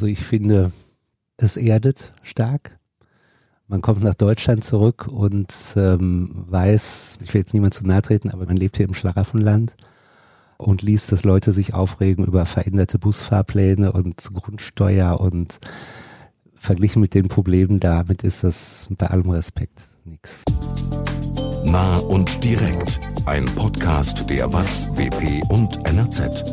Also ich finde, es erdet stark. Man kommt nach Deutschland zurück und weiß, ich will jetzt niemand zu nahe treten, aber man lebt hier im Schlaraffenland und liest, dass Leute sich aufregen über veränderte Busfahrpläne und Grundsteuer und verglichen mit den Problemen damit ist das bei allem Respekt nichts. Nah und direkt, ein Podcast der WAZ, WP und NRZ.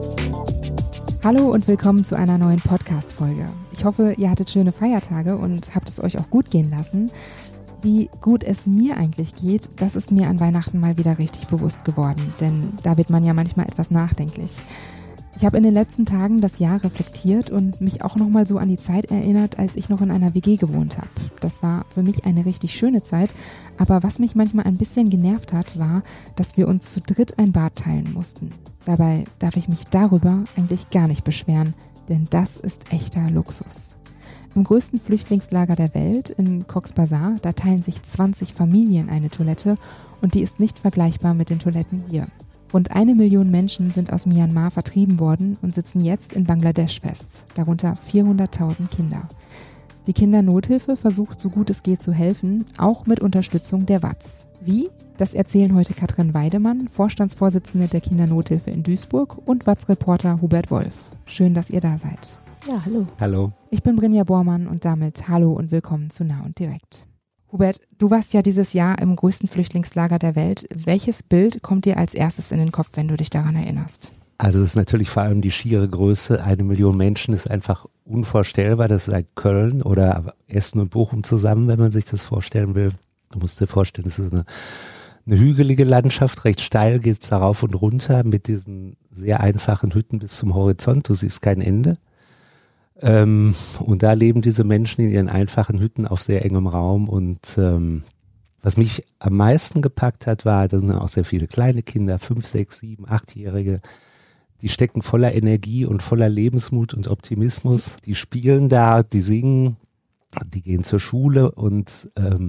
Hallo und willkommen zu einer neuen Podcast-Folge. Ich hoffe, ihr hattet schöne Feiertage und habt es euch auch gut gehen lassen. Wie gut es mir eigentlich geht, das ist mir an Weihnachten mal wieder richtig bewusst geworden, denn da wird man ja manchmal etwas nachdenklich. Ich habe in den letzten Tagen das Jahr reflektiert und mich auch nochmal so an die Zeit erinnert, als ich noch in einer WG gewohnt habe. Das war für mich eine richtig schöne Zeit, aber was mich manchmal ein bisschen genervt hat, war, dass wir uns zu dritt ein Bad teilen mussten. Dabei darf ich mich darüber eigentlich gar nicht beschweren, denn das ist echter Luxus. Im größten Flüchtlingslager der Welt, in Cox's Bazar, da teilen sich 20 Familien eine Toilette und die ist nicht vergleichbar mit den Toiletten hier. Rund 1 Million Menschen sind aus Myanmar vertrieben worden und sitzen jetzt in Bangladesch fest, darunter 400.000 Kinder. Die Kindernothilfe versucht, so gut es geht, zu helfen, auch mit Unterstützung der WAZ. Wie? Das erzählen heute Katrin Weidemann, Vorstandsvorsitzende der Kindernothilfe in Duisburg und WAZ-Reporter Hubert Wolf. Schön, dass ihr da seid. Ja, hallo. Hallo. Ich bin Brinja Bormann und damit hallo und willkommen zu Nah und Direkt. Hubert, du warst ja dieses Jahr im größten Flüchtlingslager der Welt. Welches Bild kommt dir als erstes in den Kopf, wenn du dich daran erinnerst? Also es ist natürlich vor allem die schiere Größe. 1 Million Menschen ist einfach unvorstellbar. Das ist like Köln oder Essen und Bochum zusammen, wenn man sich das vorstellen will. Du musst dir vorstellen, es ist eine hügelige Landschaft, recht steil geht es da rauf und runter mit diesen sehr einfachen Hütten bis zum Horizont. Du siehst kein Ende. Und da leben diese Menschen in ihren einfachen Hütten auf sehr engem Raum und was mich am meisten gepackt hat, war, da sind auch sehr viele kleine Kinder, 5, 6, 7, 8-Jährige, die stecken voller Energie und voller Lebensmut und Optimismus, die spielen da, die singen, die gehen zur Schule und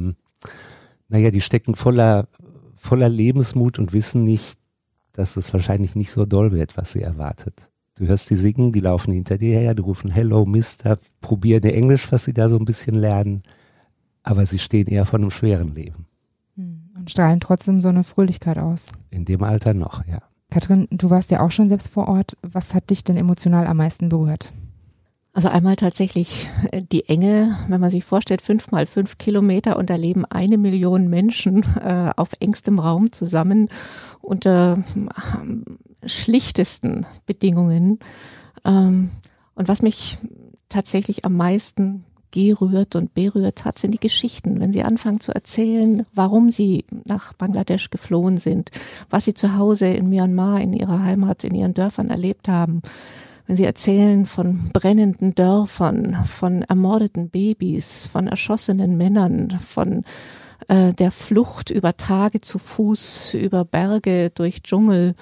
die stecken voller Lebensmut und wissen nicht, dass es wahrscheinlich nicht so doll wird, was sie erwartet. Du hörst die singen, die laufen hinter dir her, die rufen Hello, Mister, probieren ihr Englisch, was sie da so ein bisschen lernen, aber sie stehen eher vor einem schweren Leben. Und strahlen trotzdem so eine Fröhlichkeit aus. In dem Alter noch, ja. Katrin, du warst ja auch schon selbst vor Ort. Was hat dich denn emotional am meisten berührt? Also einmal tatsächlich die Enge, wenn man sich vorstellt, 5 mal 5 Kilometer und da leben 1 Million Menschen auf engstem Raum zusammen unter schlichtesten Bedingungen. Und was mich tatsächlich am meisten gerührt und berührt hat, sind die Geschichten. Wenn sie anfangen zu erzählen, warum sie nach Bangladesch geflohen sind, was sie zu Hause in Myanmar, in ihrer Heimat, in ihren Dörfern erlebt haben. Wenn sie erzählen von brennenden Dörfern, von ermordeten Babys, von erschossenen Männern, von der Flucht über Tage zu Fuß, über Berge, durch Dschungel,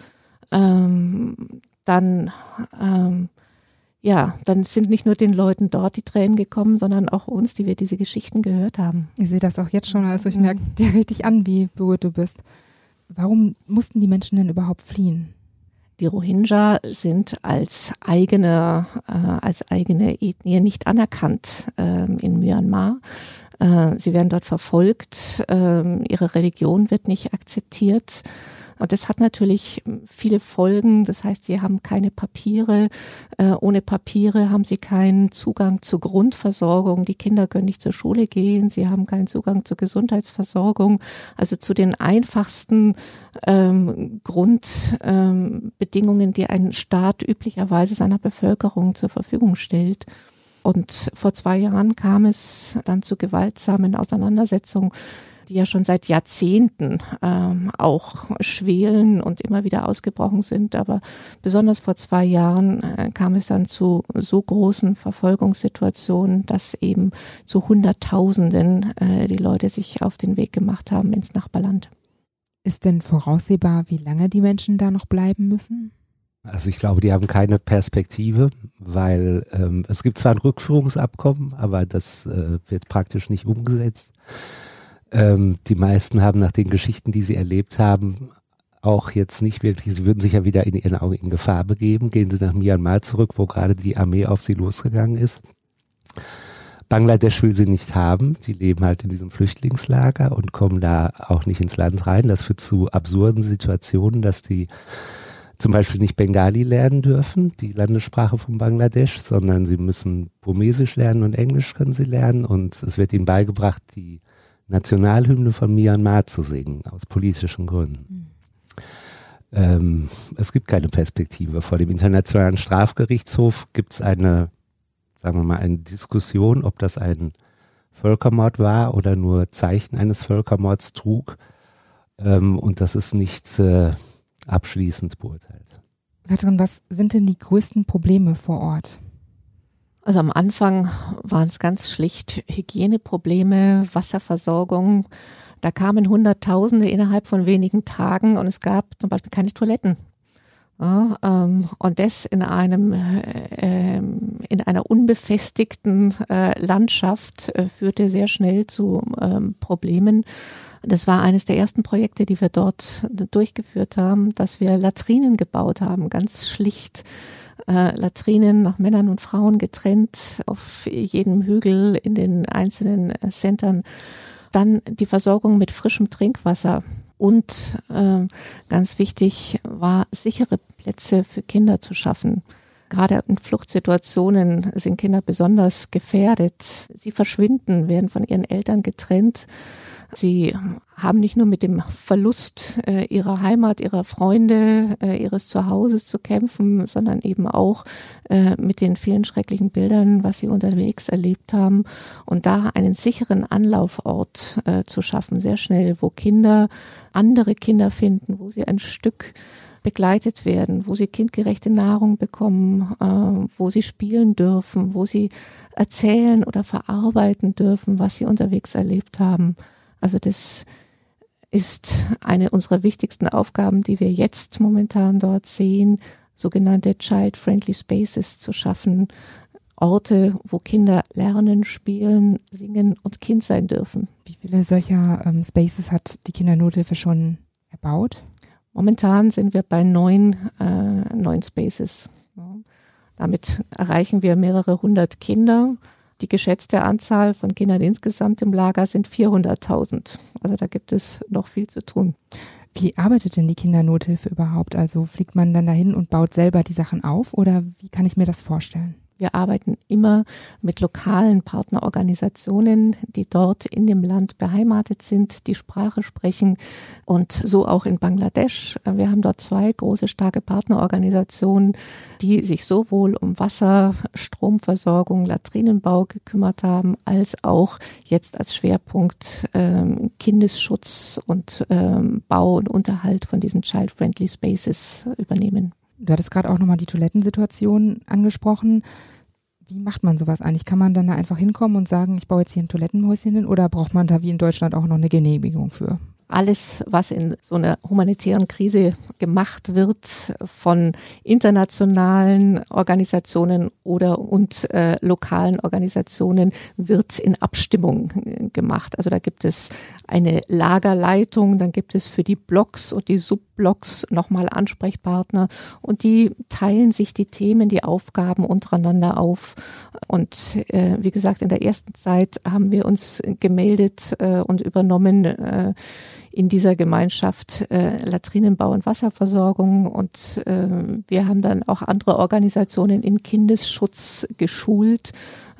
dann sind nicht nur den Leuten dort die Tränen gekommen, sondern auch uns, die wir diese Geschichten gehört haben. Ich sehe das auch jetzt schon, also ich merke dir richtig an, wie berührt du bist. Warum mussten die Menschen denn überhaupt fliehen? Die Rohingya sind als eigene Ethnie nicht anerkannt in Myanmar. Sie werden dort verfolgt, ihre Religion wird nicht akzeptiert. Und das hat natürlich viele Folgen. Das heißt, sie haben keine Papiere. Ohne Papiere haben sie keinen Zugang zur Grundversorgung. Die Kinder können nicht zur Schule gehen. Sie haben keinen Zugang zur Gesundheitsversorgung. Also zu den einfachsten Grundbedingungen, die ein Staat üblicherweise seiner Bevölkerung zur Verfügung stellt. Und vor 2 Jahren kam es dann zu gewaltsamen Auseinandersetzungen, die ja schon seit Jahrzehnten auch schwelen und immer wieder ausgebrochen sind. Aber besonders vor 2 Jahren kam es dann zu so großen Verfolgungssituationen, dass eben zu Hunderttausenden die Leute sich auf den Weg gemacht haben ins Nachbarland. Ist denn voraussehbar, wie lange die Menschen da noch bleiben müssen? Also ich glaube, die haben keine Perspektive, weil es gibt zwar ein Rückführungsabkommen, aber das wird praktisch nicht umgesetzt. Die meisten haben nach den Geschichten, die sie erlebt haben, auch jetzt nicht wirklich, sie würden sich ja wieder in ihren Augen in Gefahr begeben. Gehen sie nach Myanmar zurück, wo gerade die Armee auf sie losgegangen ist. Bangladesch will sie nicht haben. Die leben halt in diesem Flüchtlingslager und kommen da auch nicht ins Land rein. Das führt zu absurden Situationen, dass die zum Beispiel nicht Bengali lernen dürfen, die Landessprache von Bangladesch, sondern sie müssen Burmesisch lernen und Englisch können sie lernen. Und es wird ihnen beigebracht, die Nationalhymne von Myanmar zu singen, aus politischen Gründen. Es gibt keine Perspektive. Vor dem Internationalen Strafgerichtshof gibt es eine Diskussion, ob das ein Völkermord war oder nur Zeichen eines Völkermords trug. Und das ist nicht abschließend beurteilt. Katrin, was sind denn die größten Probleme vor Ort? Also am Anfang waren es ganz schlicht Hygieneprobleme, Wasserversorgung. Da kamen Hunderttausende innerhalb von wenigen Tagen und es gab zum Beispiel keine Toiletten. Ja, und das in einer unbefestigten Landschaft führte sehr schnell zu Problemen. Das war eines der ersten Projekte, die wir dort durchgeführt haben, dass wir Latrinen gebaut haben, ganz schlicht. Latrinen nach Männern und Frauen getrennt auf jedem Hügel in den einzelnen Centern. Dann die Versorgung mit frischem Trinkwasser und ganz wichtig war, sichere Plätze für Kinder zu schaffen. Gerade in Fluchtsituationen sind Kinder besonders gefährdet. Sie verschwinden, werden von ihren Eltern getrennt. Sie haben nicht nur mit dem Verlust ihrer Heimat, ihrer Freunde, ihres Zuhauses zu kämpfen, sondern eben auch mit den vielen schrecklichen Bildern, was sie unterwegs erlebt haben. Und da einen sicheren Anlaufort zu schaffen, sehr schnell, wo Kinder andere Kinder finden, wo sie ein Stück begleitet werden, wo sie kindgerechte Nahrung bekommen, wo sie spielen dürfen, wo sie erzählen oder verarbeiten dürfen, was sie unterwegs erlebt haben. Also das ist eine unserer wichtigsten Aufgaben, die wir jetzt momentan dort sehen, sogenannte Child-Friendly Spaces zu schaffen, Orte, wo Kinder lernen, spielen, singen und Kind sein dürfen. Wie viele solcher Spaces hat die Kindernothilfe schon erbaut? Momentan sind wir bei 9 Spaces. Damit erreichen wir mehrere hundert Kinder. Die geschätzte Anzahl von Kindern insgesamt im Lager sind 400.000. Also da gibt es noch viel zu tun. Wie arbeitet denn die Kindernothilfe überhaupt? Also fliegt man dann dahin und baut selber die Sachen auf oder wie kann ich mir das vorstellen? Wir arbeiten immer mit lokalen Partnerorganisationen, die dort in dem Land beheimatet sind, die Sprache sprechen und so auch in Bangladesch. Wir haben dort 2 große, starke Partnerorganisationen, die sich sowohl um Wasser, Stromversorgung, Latrinenbau gekümmert haben, als auch jetzt als Schwerpunkt Kindesschutz und Bau und Unterhalt von diesen Child-Friendly Spaces übernehmen. Du hattest gerade auch nochmal die Toilettensituation angesprochen. Wie macht man sowas eigentlich? Kann man dann da einfach hinkommen und sagen, ich baue jetzt hier ein Toilettenhäuschen hin oder braucht man da wie in Deutschland auch noch eine Genehmigung für? Alles, was in so einer humanitären Krise gemacht wird von internationalen Organisationen und lokalen Organisationen, wird in Abstimmung gemacht. Also da gibt es eine Lagerleitung, dann gibt es für die Blocks und die Subblocks nochmal Ansprechpartner und die teilen sich die Themen, die Aufgaben untereinander auf. Und wie gesagt, in der ersten Zeit haben wir uns gemeldet und übernommen in dieser Gemeinschaft Latrinenbau und Wasserversorgung und wir haben dann auch andere Organisationen in Kindesschutz geschult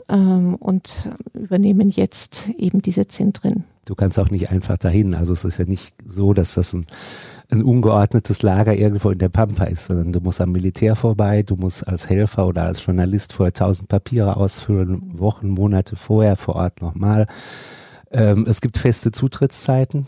und übernehmen jetzt eben diese Zentren. Du kannst auch nicht einfach dahin, also es ist ja nicht so, dass das ein ungeordnetes Lager irgendwo in der Pampa ist, sondern du musst am Militär vorbei, du musst als Helfer oder als Journalist vorher 1000 Papiere ausfüllen, Wochen, Monate vorher vor Ort nochmal. Es gibt feste Zutrittszeiten.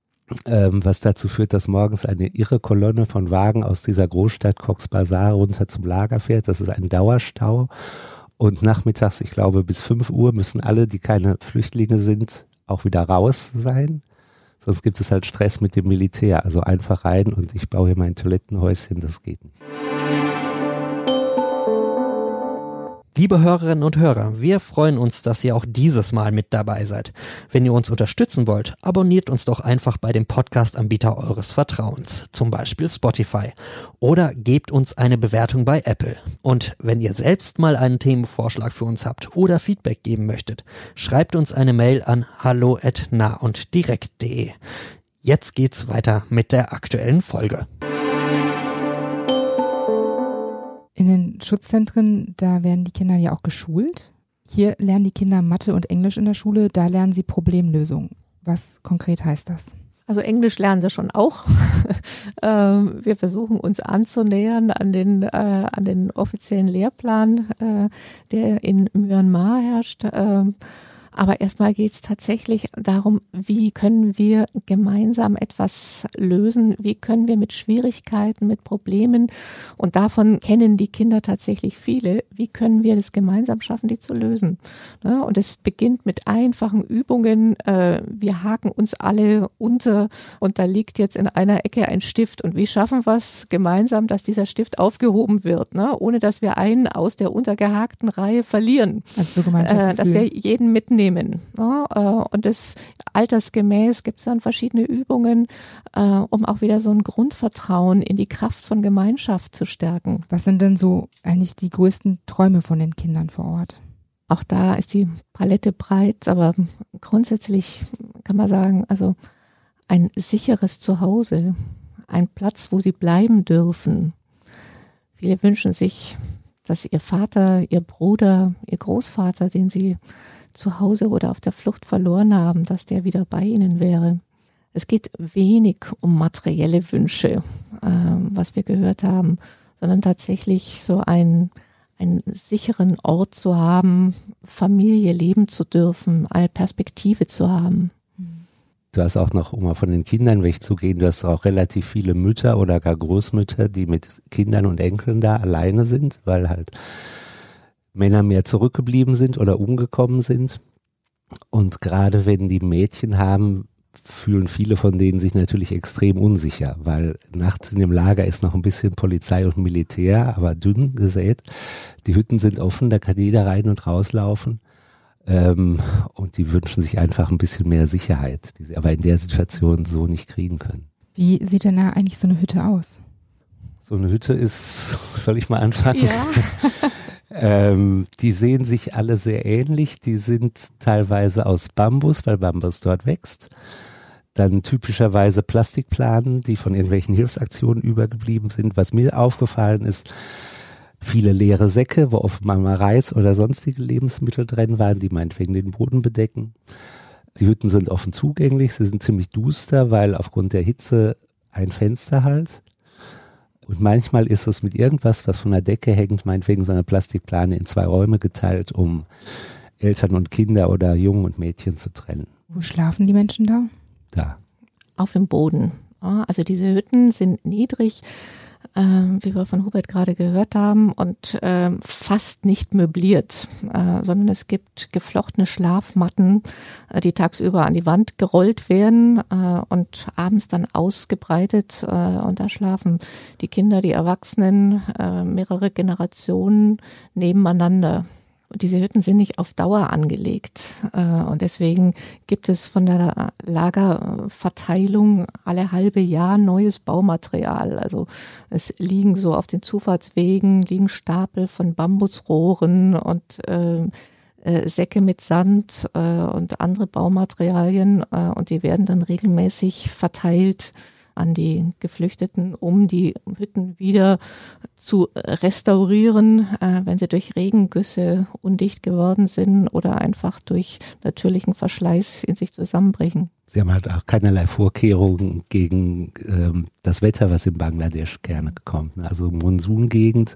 Was dazu führt, dass morgens eine irre Kolonne von Wagen aus dieser Großstadt Cox's Bazar runter zum Lager fährt. Das ist ein Dauerstau. Und nachmittags, ich glaube, bis 5 Uhr müssen alle, die keine Flüchtlinge sind, auch wieder raus sein. Sonst gibt es halt Stress mit dem Militär. Also einfach rein und ich baue hier mein Toilettenhäuschen, das geht nicht. Liebe Hörerinnen und Hörer, wir freuen uns, dass ihr auch dieses Mal mit dabei seid. Wenn ihr uns unterstützen wollt, abonniert uns doch einfach bei dem Podcast-Anbieter eures Vertrauens, zum Beispiel Spotify, oder gebt uns eine Bewertung bei Apple. Und wenn ihr selbst mal einen Themenvorschlag für uns habt oder Feedback geben möchtet, schreibt uns eine Mail an hallo@nahunddirekt.de. Jetzt geht's weiter mit der aktuellen Folge. In den Schutzzentren, da werden die Kinder ja auch geschult. Hier lernen die Kinder Mathe und Englisch in der Schule, da lernen sie Problemlösung. Was konkret heißt das? Also Englisch lernen sie schon auch. Wir versuchen uns anzunähern an den offiziellen Lehrplan, der in Myanmar herrscht. Aber erstmal geht es tatsächlich darum, wie können wir gemeinsam etwas lösen, wie können wir mit Schwierigkeiten, mit Problemen, und davon kennen die Kinder tatsächlich viele, wie können wir das gemeinsam schaffen, die zu lösen. Ja, und es beginnt mit einfachen Übungen. Wir haken uns alle unter und da liegt jetzt in einer Ecke ein Stift, und wie schaffen wir es gemeinsam, dass dieser Stift aufgehoben wird, ne? Ohne dass wir einen aus der untergehakten Reihe verlieren. Also so Gemeinschaftsgefühl. Dass wir jeden mitnehmen. Ja, und das altersgemäß gibt es dann verschiedene Übungen, um auch wieder so ein Grundvertrauen in die Kraft von Gemeinschaft zu stärken. Was sind denn so eigentlich die größten Träume von den Kindern vor Ort? Auch da ist die Palette breit, aber grundsätzlich kann man sagen, also ein sicheres Zuhause, ein Platz, wo sie bleiben dürfen. Viele wünschen sich, dass ihr Vater, ihr Bruder, ihr Großvater, den sie zu Hause oder auf der Flucht verloren haben, dass der wieder bei ihnen wäre. Es geht wenig um materielle Wünsche, was wir gehört haben, sondern tatsächlich so einen sicheren Ort zu haben, Familie leben zu dürfen, eine Perspektive zu haben. Du hast auch noch, um mal von den Kindern wegzugehen, du hast auch relativ viele Mütter oder gar Großmütter, die mit Kindern und Enkeln da alleine sind, weil halt Männer mehr zurückgeblieben sind oder umgekommen sind. Und gerade wenn die Mädchen haben, fühlen viele von denen sich natürlich extrem unsicher, weil nachts in dem Lager ist noch ein bisschen Polizei und Militär, aber dünn gesät. Die Hütten sind offen, da kann jeder rein und rauslaufen. Und die wünschen sich einfach ein bisschen mehr Sicherheit, die sie aber in der Situation so nicht kriegen können. Wie sieht denn da eigentlich so eine Hütte aus? So eine Hütte ist, soll ich mal anfangen? Ja. Die sehen sich alle sehr ähnlich. Die sind teilweise aus Bambus, weil Bambus dort wächst. Dann typischerweise Plastikplanen, die von irgendwelchen Hilfsaktionen übergeblieben sind. Was mir aufgefallen ist, viele leere Säcke, wo offenbar mal Reis oder sonstige Lebensmittel drin waren, die meinetwegen den Boden bedecken. Die Hütten sind offen zugänglich. Sie sind ziemlich duster, weil aufgrund der Hitze ein Fenster halt. Und manchmal ist es mit irgendwas, was von der Decke hängt, meinetwegen so eine Plastikplane in 2 Räume geteilt, um Eltern und Kinder oder Jungen und Mädchen zu trennen. Wo schlafen die Menschen da? Da. Auf dem Boden. Also diese Hütten sind niedrig, wie wir von Hubert gerade gehört haben, und fast nicht möbliert, sondern es gibt geflochtene Schlafmatten, die tagsüber an die Wand gerollt werden und abends dann ausgebreitet, und da schlafen die Kinder, die Erwachsenen, mehrere Generationen nebeneinander. Und diese Hütten sind nicht auf Dauer angelegt, und deswegen gibt es von der Lagerverteilung alle halbe Jahr neues Baumaterial. Also es liegen so auf den Zufahrtswegen, liegen Stapel von Bambusrohren und Säcke mit Sand und andere Baumaterialien, und die werden dann regelmäßig verteilt an die Geflüchteten, um die Hütten wieder zu restaurieren, wenn sie durch Regengüsse undicht geworden sind oder einfach durch natürlichen Verschleiß in sich zusammenbrechen. Sie haben halt auch keinerlei Vorkehrungen gegen das Wetter, was in Bangladesch gerne kommt. Also Monsungegend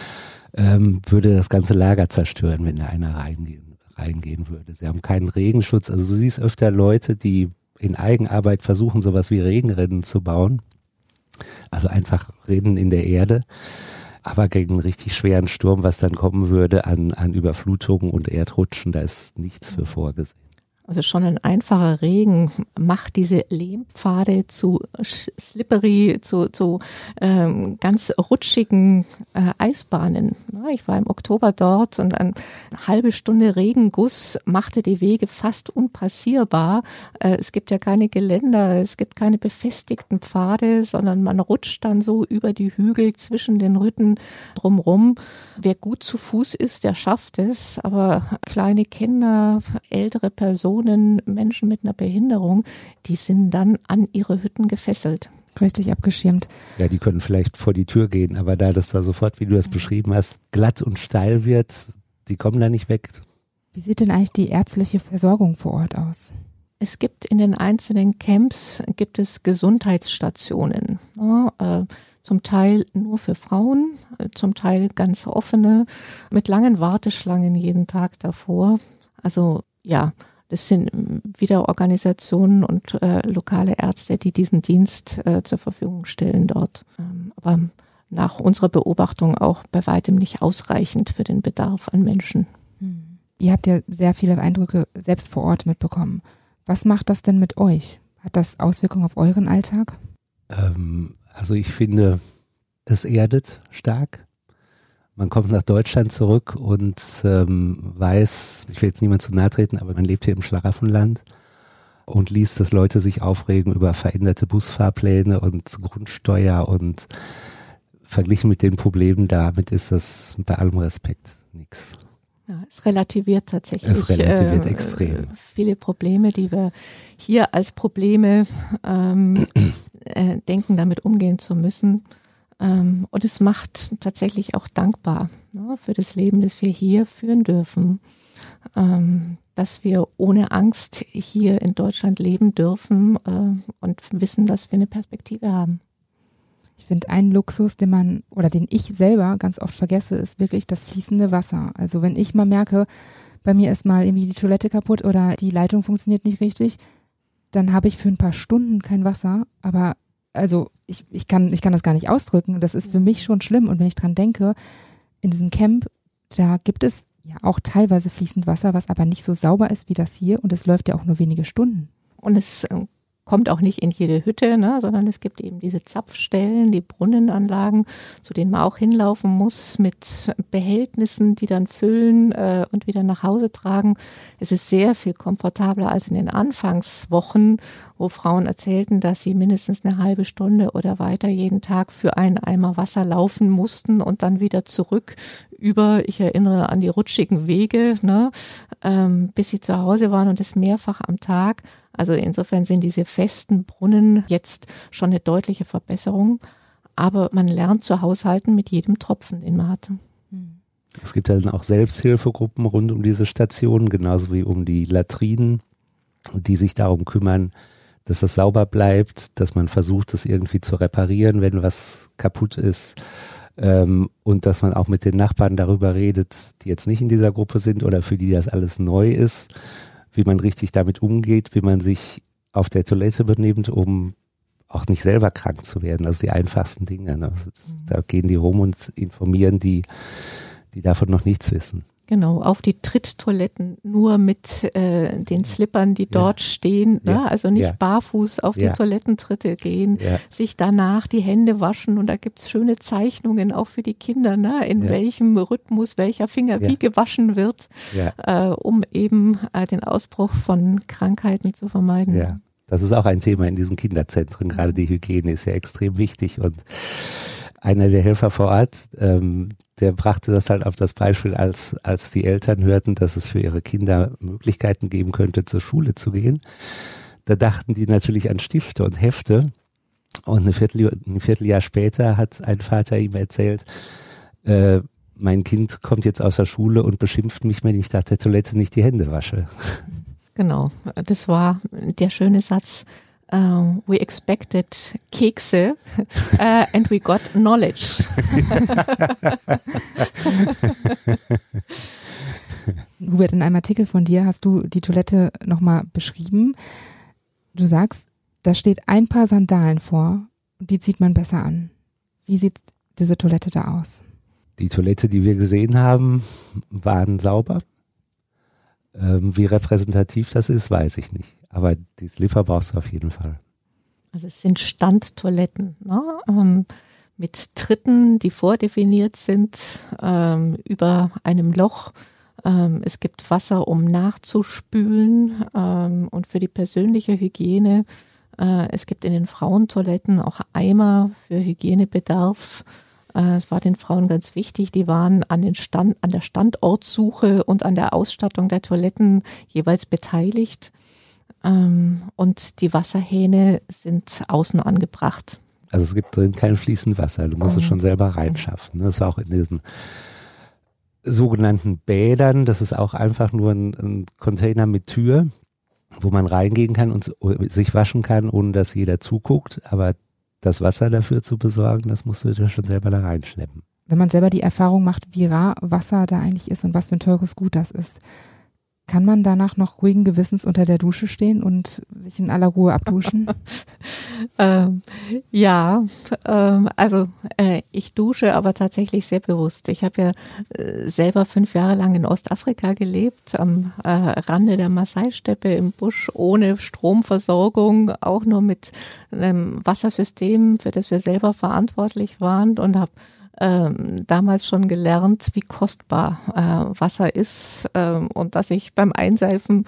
würde das ganze Lager zerstören, wenn da einer reingehen würde. Sie haben keinen Regenschutz. Also du siehst öfter Leute, die in Eigenarbeit versuchen, sowas wie Regenrinnen zu bauen. Also einfach Rinnen in der Erde. Aber gegen einen richtig schweren Sturm, was dann kommen würde an Überflutungen und Erdrutschen, da ist nichts für vorgesehen. Also schon ein einfacher Regen macht diese Lehmpfade zu slippery, zu ganz rutschigen Eisbahnen. Ich war im Oktober dort und eine halbe Stunde Regenguss machte die Wege fast unpassierbar. Es gibt ja keine Geländer, es gibt keine befestigten Pfade, sondern man rutscht dann so über die Hügel zwischen den Rütten drumrum. Wer gut zu Fuß ist, der schafft es, aber kleine Kinder, ältere Personen, Menschen mit einer Behinderung, die sind dann an ihre Hütten gefesselt. Richtig abgeschirmt. Ja, die können vielleicht vor die Tür gehen, aber da das da sofort, wie du das beschrieben hast, glatt und steil wird, die kommen da nicht weg. Wie sieht denn eigentlich die ärztliche Versorgung vor Ort aus? Es gibt in den einzelnen Camps Gesundheitsstationen. Zum Teil nur für Frauen, zum Teil ganz offene, mit langen Warteschlangen jeden Tag davor. Also ja, das sind wieder Organisationen und lokale Ärzte, die diesen Dienst zur Verfügung stellen dort. Aber nach unserer Beobachtung auch bei weitem nicht ausreichend für den Bedarf an Menschen. Ihr habt ja sehr viele Eindrücke selbst vor Ort mitbekommen. Was macht das denn mit euch? Hat das Auswirkungen auf euren Alltag? Also ich finde, es erdet stark. Man kommt nach Deutschland zurück und weiß, ich will jetzt niemand zu nahe treten, aber man lebt hier im Schlaraffenland und liest, dass Leute sich aufregen über veränderte Busfahrpläne und Grundsteuer und verglichen mit den Problemen damit ist das bei allem Respekt nichts. Ja, es relativiert tatsächlich. Es relativiert extrem. Viele Probleme, die wir hier als Probleme denken, damit umgehen zu müssen. Und es macht tatsächlich auch dankbar, ne, für das Leben, das wir hier führen dürfen, dass wir ohne Angst hier in Deutschland leben dürfen und wissen, dass wir eine Perspektive haben. Ich finde, ein Luxus, den ich selber ganz oft vergesse, ist wirklich das fließende Wasser. Also wenn ich mal merke, bei mir ist mal irgendwie die Toilette kaputt oder die Leitung funktioniert nicht richtig, dann habe ich für ein paar Stunden kein Wasser, aber also ich kann das gar nicht ausdrücken. Das ist für mich schon schlimm. Und wenn ich dran denke, in diesem Camp, da gibt es ja auch teilweise fließend Wasser, was aber nicht so sauber ist wie das hier. Und es läuft ja auch nur wenige Stunden. Und es kommt auch nicht in jede Hütte, ne, sondern es gibt eben diese Zapfstellen, die Brunnenanlagen, zu denen man auch hinlaufen muss mit Behältnissen, die dann füllen und wieder nach Hause tragen. Es ist sehr viel komfortabler als in den Anfangswochen, wo Frauen erzählten, dass sie mindestens eine halbe Stunde oder weiter jeden Tag für einen Eimer Wasser laufen mussten und dann wieder zurück ich erinnere an die rutschigen Wege, ne, bis sie zu Hause waren und das mehrfach am Tag. Also insofern sind diese festen Brunnen jetzt schon eine deutliche Verbesserung. Aber man lernt zu haushalten mit jedem Tropfen, den man hatte. Es gibt dann auch Selbsthilfegruppen rund um diese Stationen, genauso wie um die Latrinen, die sich darum kümmern, dass das sauber bleibt, dass man versucht, das irgendwie zu reparieren, wenn was kaputt ist. Und dass man auch mit den Nachbarn darüber redet, die jetzt nicht in dieser Gruppe sind oder für die das alles neu ist, wie man richtig damit umgeht, wie man sich auf der Toilette benimmt, um auch nicht selber krank zu werden. Also die einfachsten Dinge. Ne? Da gehen die rum und informieren die davon noch nichts wissen. Genau, auf die Tritttoiletten nur mit den Slippern, die dort stehen, ne? Also nicht barfuß auf die Toilettentritte gehen, sich danach die Hände waschen und da gibt es schöne Zeichnungen auch für die Kinder, ne? In welchem Rhythmus welcher Finger wie gewaschen wird, um eben den Ausbruch von Krankheiten zu vermeiden. Ja, das ist auch ein Thema in diesen Kinderzentren, gerade die Hygiene ist ja extrem wichtig und einer der Helfer vor Ort, der brachte das halt auf das Beispiel, als die Eltern hörten, dass es für ihre Kinder Möglichkeiten geben könnte, zur Schule zu gehen. Da dachten die natürlich an Stifte und Hefte. Und ein Vierteljahr später hat ein Vater ihm erzählt, mein Kind kommt jetzt aus der Schule und beschimpft mich, wenn ich nach der Toilette nicht die Hände wasche. Genau, das war der schöne Satz. We expected Kekse and we got knowledge. Hubert, in einem Artikel von dir hast du die Toilette nochmal beschrieben. Du sagst, da steht ein Paar Sandalen vor und die zieht man besser an. Wie sieht diese Toilette da aus? Die Toilette, die wir gesehen haben, waren sauber. Wie repräsentativ das ist, weiß ich nicht. Aber die Slipper brauchst du auf jeden Fall. Also es sind Standtoiletten, ne? Mit Tritten, die vordefiniert sind, über einem Loch. Es gibt Wasser, um nachzuspülen, und für die persönliche Hygiene. Es gibt in den Frauentoiletten auch Eimer für Hygienebedarf. Es war den Frauen ganz wichtig, die waren an der Standortsuche und an der Ausstattung der Toiletten jeweils beteiligt. Und die Wasserhähne sind außen angebracht. Also es gibt drin kein fließendes Wasser, du musst es schon selber reinschaffen. Das war auch in diesen sogenannten Bädern, das ist auch einfach nur ein Container mit Tür, wo man reingehen kann und sich waschen kann, ohne dass jeder zuguckt, aber das Wasser dafür zu besorgen, das musst du dir schon selber da reinschleppen. Wenn man selber die Erfahrung macht, wie rar Wasser da eigentlich ist und was für ein teures Gut das ist, kann man danach noch ruhigen Gewissens unter der Dusche stehen und sich in aller Ruhe abduschen? Ich dusche aber tatsächlich sehr bewusst. Ich habe ja selber 5 Jahre lang in Ostafrika gelebt, am Rande der Maasai-Steppe im Busch, ohne Stromversorgung, auch nur mit einem Wassersystem, für das wir selber verantwortlich waren, und habe damals schon gelernt, wie kostbar Wasser ist, und dass ich beim Einseifen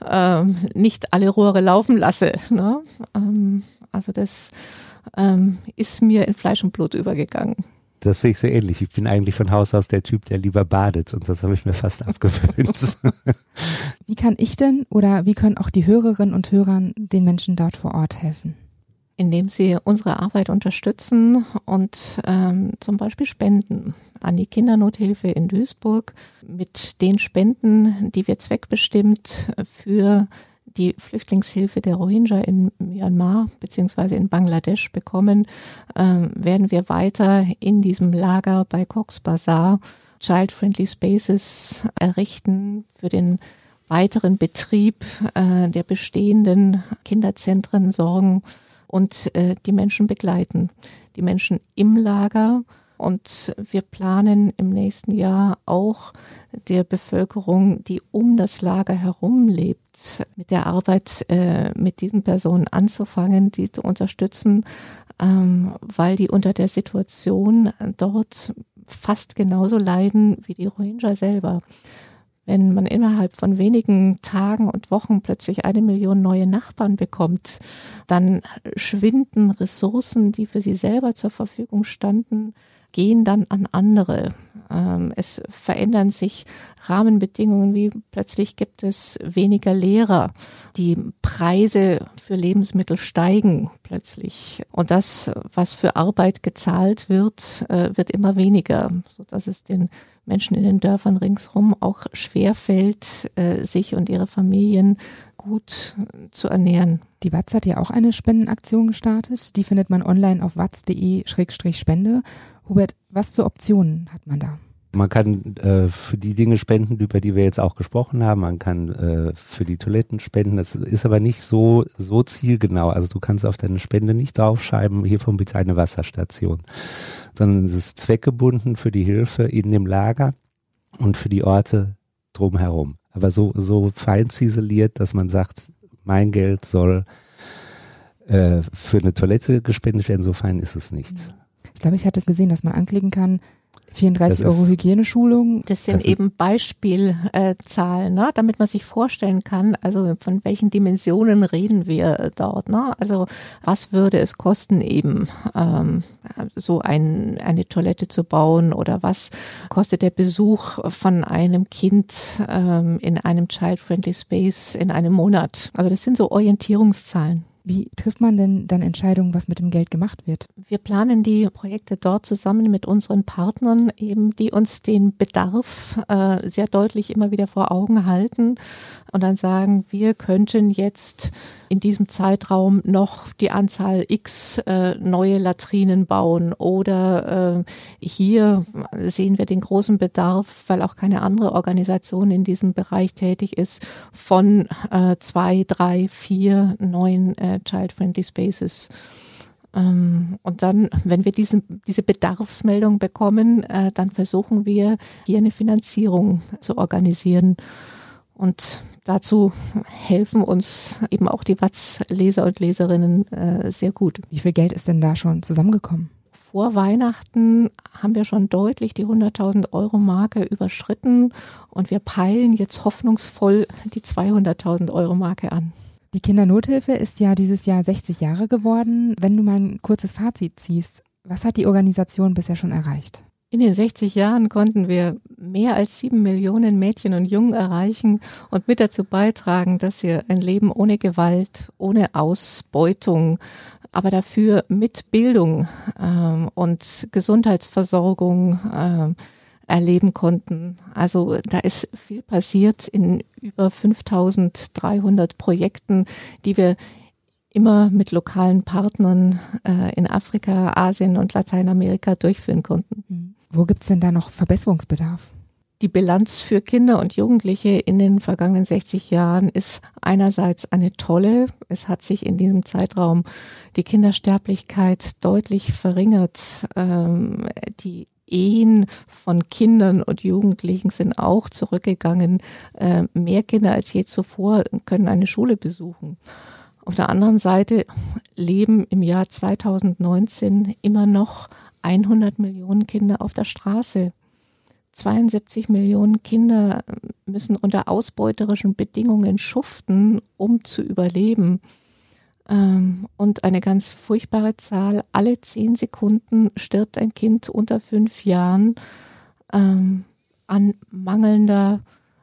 nicht alle Rohre laufen lasse. Ne? Also das ist mir in Fleisch und Blut übergegangen. Das sehe ich so ähnlich. Ich bin eigentlich von Haus aus der Typ, der lieber badet, und das habe ich mir fast abgewöhnt. Wie kann ich denn oder wie können auch die Hörerinnen und Hörer den Menschen dort vor Ort helfen? Indem sie unsere Arbeit unterstützen und zum Beispiel spenden an die Kindernothilfe in Duisburg. Mit den Spenden, die wir zweckbestimmt für die Flüchtlingshilfe der Rohingya in Myanmar bzw. in Bangladesch bekommen, werden wir weiter in diesem Lager bei Cox's Bazar Child-Friendly Spaces errichten für den weiteren Betrieb der bestehenden Kinderzentren sorgen und die Menschen begleiten, die Menschen im Lager. Und wir planen im nächsten Jahr auch der Bevölkerung, die um das Lager herum lebt, mit der Arbeit mit diesen Personen anzufangen, die zu unterstützen, weil die unter der Situation dort fast genauso leiden wie die Rohingya selber. Wenn man innerhalb von wenigen Tagen und Wochen plötzlich 1 Million neue Nachbarn bekommt, dann schwinden Ressourcen, die für sie selber zur Verfügung standen, gehen dann an andere. Es verändern sich Rahmenbedingungen, wie plötzlich gibt es weniger Lehrer. Die Preise für Lebensmittel steigen plötzlich. Und das, was für Arbeit gezahlt wird, wird immer weniger, sodass es den Menschen in den Dörfern ringsherum auch schwerfällt, sich und ihre Familien gut zu ernähren. Die Watz hat ja auch eine Spendenaktion gestartet. Die findet man online auf watz.de/spende. Hubert, was für Optionen hat man da? Man kann für die Dinge spenden, über die wir jetzt auch gesprochen haben. Man kann für die Toiletten spenden. Das ist aber nicht so zielgenau. Also du kannst auf deine Spende nicht draufschreiben, hiervon bitte eine Wasserstation. Sondern es ist zweckgebunden für die Hilfe in dem Lager und für die Orte drumherum. Aber so fein ziseliert, dass man sagt, mein Geld soll für eine Toilette gespendet werden, so fein ist es nicht. Ich glaube, ich hatte es gesehen, dass man anklicken kann, 34 Euro Hygieneschulung. Das sind eben Beispielzahlen, ne? Damit man sich vorstellen kann, also von welchen Dimensionen reden wir dort. Ne? Also was würde es kosten, eben so eine Toilette zu bauen, oder was kostet der Besuch von einem Kind in einem Child-Friendly Space in einem Monat? Also das sind so Orientierungszahlen. Wie trifft man denn dann Entscheidungen, was mit dem Geld gemacht wird? Wir planen die Projekte dort zusammen mit unseren Partnern, eben, die uns den Bedarf sehr deutlich immer wieder vor Augen halten und dann sagen, wir könnten jetzt in diesem Zeitraum noch die Anzahl X neue Latrinen bauen, oder hier sehen wir den großen Bedarf, weil auch keine andere Organisation in diesem Bereich tätig ist, von 2, 3, 4 neuen Child-Friendly Spaces. Und dann, wenn wir diese Bedarfsmeldung bekommen, dann versuchen wir, hier eine Finanzierung zu organisieren. Und dazu helfen uns eben auch die Watz-Leser und Leserinnen sehr gut. Wie viel Geld ist denn da schon zusammengekommen? Vor Weihnachten haben wir schon deutlich die 100.000 Euro Marke überschritten und wir peilen jetzt hoffnungsvoll die 200.000 Euro Marke an. Die Kindernothilfe ist ja dieses Jahr 60 Jahre geworden. Wenn du mal ein kurzes Fazit ziehst, was hat die Organisation bisher schon erreicht? In den 60 Jahren konnten wir mehr als 7 Millionen Mädchen und Jungen erreichen und mit dazu beitragen, dass sie ein Leben ohne Gewalt, ohne Ausbeutung, aber dafür mit Bildung und Gesundheitsversorgung erleben konnten. Also da ist viel passiert in über 5.300 Projekten, die wir immer mit lokalen Partnern in Afrika, Asien und Lateinamerika durchführen konnten. Wo gibt es denn da noch Verbesserungsbedarf? Die Bilanz für Kinder und Jugendliche in den vergangenen 60 Jahren ist einerseits eine tolle. Es hat sich in diesem Zeitraum die Kindersterblichkeit deutlich verringert. Die Ehen von Kindern und Jugendlichen sind auch zurückgegangen. Mehr Kinder als je zuvor können eine Schule besuchen. Auf der anderen Seite leben im Jahr 2019 immer noch 100 Millionen Kinder auf der Straße. 72 Millionen Kinder müssen unter ausbeuterischen Bedingungen schuften, um zu überleben. Und eine ganz furchtbare Zahl, alle 10 Sekunden stirbt ein Kind unter 5 Jahren an mangelnder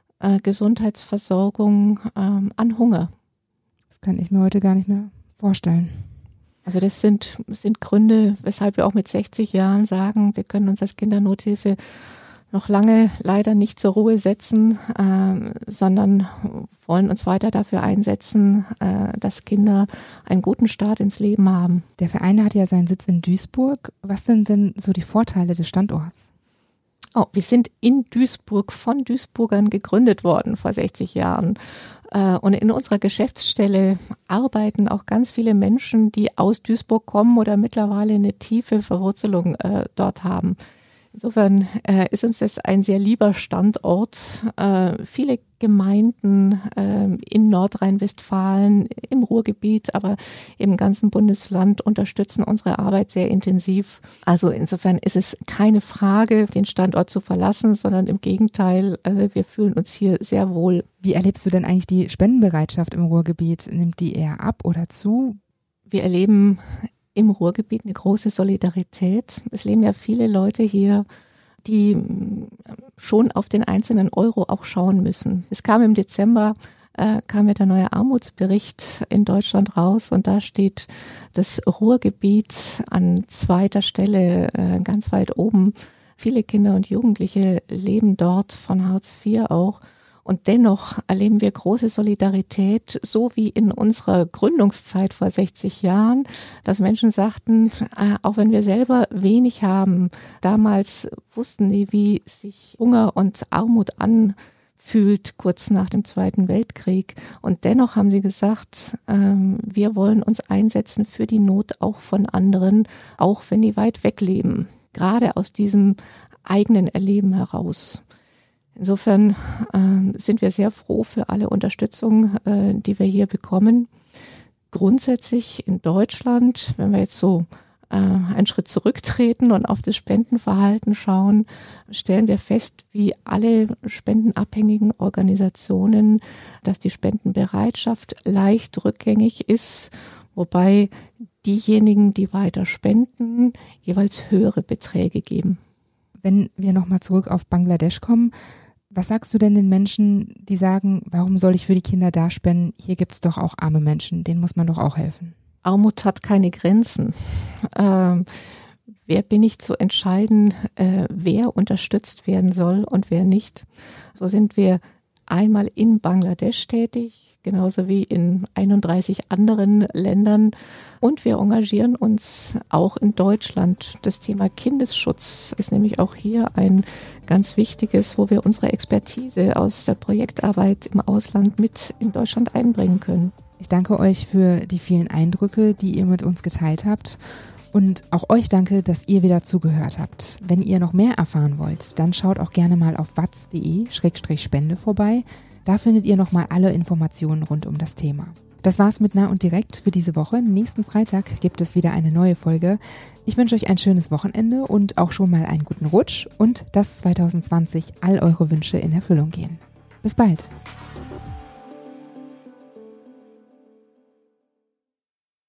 Gesundheitsversorgung, an Hunger. Das kann ich mir heute gar nicht mehr vorstellen. Also das sind Gründe, weshalb wir auch mit 60 Jahren sagen, wir können uns als Kindernothilfe noch lange leider nicht zur Ruhe setzen, sondern wollen uns weiter dafür einsetzen, dass Kinder einen guten Start ins Leben haben. Der Verein hat ja seinen Sitz in Duisburg. Was sind denn so die Vorteile des Standorts? Oh, wir sind in Duisburg von Duisburgern gegründet worden vor 60 Jahren. Und in unserer Geschäftsstelle arbeiten auch ganz viele Menschen, die aus Duisburg kommen oder mittlerweile eine tiefe Verwurzelung dort haben. Insofern ist uns das ein sehr lieber Standort. Viele Gemeinden in Nordrhein-Westfalen, im Ruhrgebiet, aber im ganzen Bundesland unterstützen unsere Arbeit sehr intensiv. Also insofern ist es keine Frage, den Standort zu verlassen, sondern im Gegenteil, wir fühlen uns hier sehr wohl. Wie erlebst du denn eigentlich die Spendenbereitschaft im Ruhrgebiet? Nimmt die eher ab oder zu? Wir erleben im Ruhrgebiet eine große Solidarität. Es leben ja viele Leute hier, die schon auf den einzelnen Euro auch schauen müssen. Es kam im Dezember, kam ja der neue Armutsbericht in Deutschland raus und da steht das Ruhrgebiet an zweiter Stelle, ganz weit oben. Viele Kinder und Jugendliche leben dort von Hartz IV auch. Und dennoch erleben wir große Solidarität, so wie in unserer Gründungszeit vor 60 Jahren, dass Menschen sagten, auch wenn wir selber wenig haben, damals wussten die, wie sich Hunger und Armut anfühlt, kurz nach dem Zweiten Weltkrieg. Und dennoch haben sie gesagt, wir wollen uns einsetzen für die Not auch von anderen, auch wenn die weit weg leben, gerade aus diesem eigenen Erleben heraus. Insofern sind wir sehr froh für alle Unterstützung, die wir hier bekommen. Grundsätzlich in Deutschland, wenn wir jetzt so einen Schritt zurücktreten und auf das Spendenverhalten schauen, stellen wir fest, wie alle spendenabhängigen Organisationen, dass die Spendenbereitschaft leicht rückgängig ist, wobei diejenigen, die weiter spenden, jeweils höhere Beträge geben. Wenn wir nochmal zurück auf Bangladesch kommen, was sagst du denn den Menschen, die sagen, warum soll ich für die Kinder da spenden? Hier gibt es doch auch arme Menschen, denen muss man doch auch helfen. Armut hat keine Grenzen. Wer bin ich zu entscheiden, wer unterstützt werden soll und wer nicht? So sind wir einmal in Bangladesch tätig, genauso wie in 31 anderen Ländern. Und wir engagieren uns auch in Deutschland. Das Thema Kindesschutz ist nämlich auch hier ein ganz wichtiges, wo wir unsere Expertise aus der Projektarbeit im Ausland mit in Deutschland einbringen können. Ich danke euch für die vielen Eindrücke, die ihr mit uns geteilt habt. Und auch euch danke, dass ihr wieder zugehört habt. Wenn ihr noch mehr erfahren wollt, dann schaut auch gerne mal auf watz.de/spende vorbei. Da findet ihr nochmal alle Informationen rund um das Thema. Das war's mit Nah und Direkt für diese Woche. Nächsten Freitag gibt es wieder eine neue Folge. Ich wünsche euch ein schönes Wochenende und auch schon mal einen guten Rutsch und dass 2020 all eure Wünsche in Erfüllung gehen. Bis bald!